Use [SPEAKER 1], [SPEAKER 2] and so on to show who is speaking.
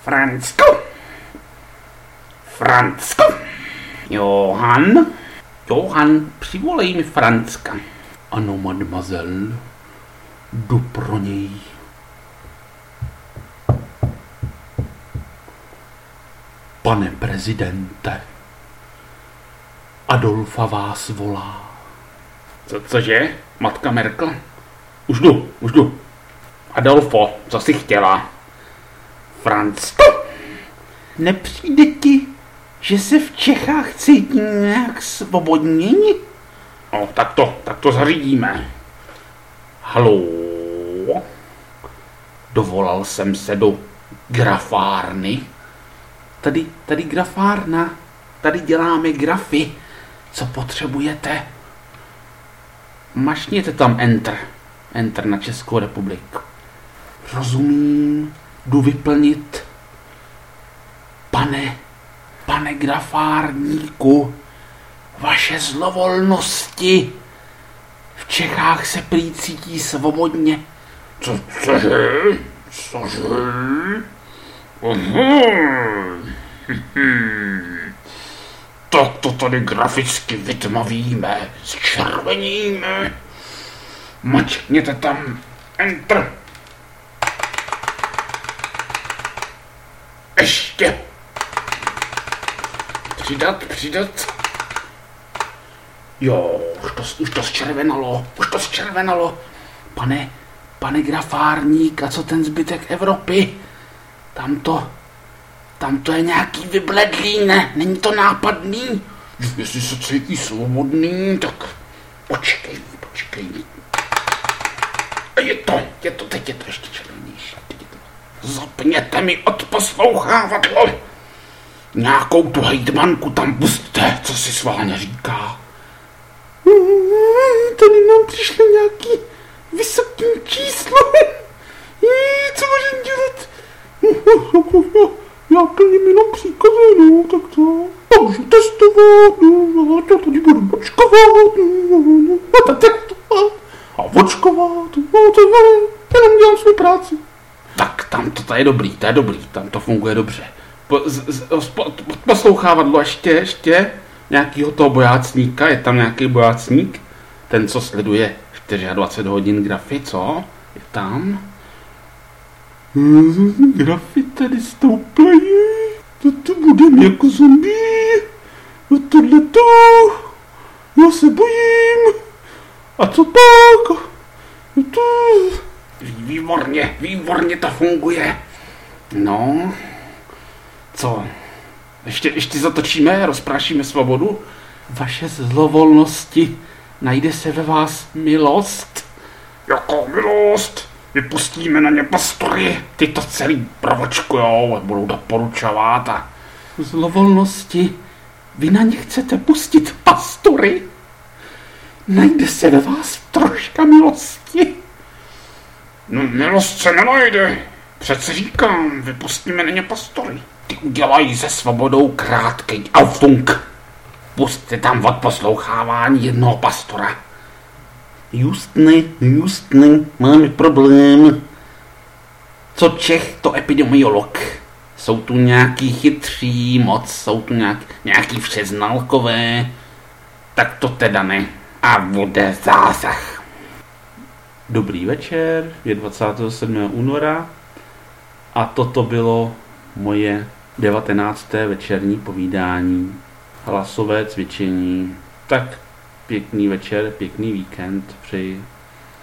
[SPEAKER 1] Francko! Francko! Johan, přivolej mi Francka.
[SPEAKER 2] Ano, mademoiselle, jdu pro něj. Pane prezidente, Adolfa vás volá.
[SPEAKER 1] Cože? Matka Merkel? Už jdu. Adolfo, co jsi chtěla? Francko? Nepřijde ti, že se v Čechách cítím nějak svobodněji? No, tak to zařídíme. Haló? Dovolal jsem se do grafárny. Tady grafárna. Tady děláme grafy. Co potřebujete? Mašněte tam Enter. Enter na Českou republiku. Rozumím. Jdu vyplnit. Pane grafárníku, vaše zlovolnosti. V Čechách se prý cítí svobodně. Cože? Tak to tady graficky vytmavíme, zčerveníme. Mačkněte tam Enter. Ještě. Přidat. Jo, už to zčervenalo. Pane grafárník, a co ten zbytek Evropy? Tam to je nějaký vybledlý, ne? Není to nápadný? Jestli se cítí svobodný, tak počkej. Teď je to ještě červenější. Zapněte mi odposlouchávadlo. Nějakou tu hejtmanku tam pusťte, co si Sváňa říká. Tady nám přišlo nějaký vysoký číslo. Co můžem dělat? Já plním jenom příkazy, no, tak to. Můžu testovat, no, já tady budu očkovat, no, a testovat. A očkovat, no, to jenom dělám svou práci. Tak tam to je dobrý, tam to funguje dobře. Poslouchávadlo ještě nějakýho toho bojácníka, je tam nějaký bojácník, ten, co sleduje 24 hodin grafy, co? Je tam? Grafy tady stoupají, to budem jako zombie, tohleto, já se bojím, a co pak? Výborně to funguje. No, co? Ještě zatočíme, rozprášíme svobodu. Vaše zlovolnosti, najde se ve vás milost. Jakou milost? Vypustíme na ně pastory, ty to celý provočkujou a budou doporučovat a... Zlovolnosti, vy na ně chcete pustit pastory? Najde se ve vás troška milosti? No, milost se nenajde. Přece říkám, vypustíme na ně pastory. Ty udělají se svobodou krátkej aufunk. Pusťte tam od poslouchávání jednoho pastora. Justný, máme problém. Co Čech, to epidemiolog. Jsou tu nějaký chytří moc, jsou tu nějaký všeznalkové. Tak to teda ne. A bude zásah.
[SPEAKER 2] Dobrý večer, je 27. února a toto bylo moje 19. večerní povídání. Hlasové cvičení. Tak pěkný večer, pěkný víkend přeji.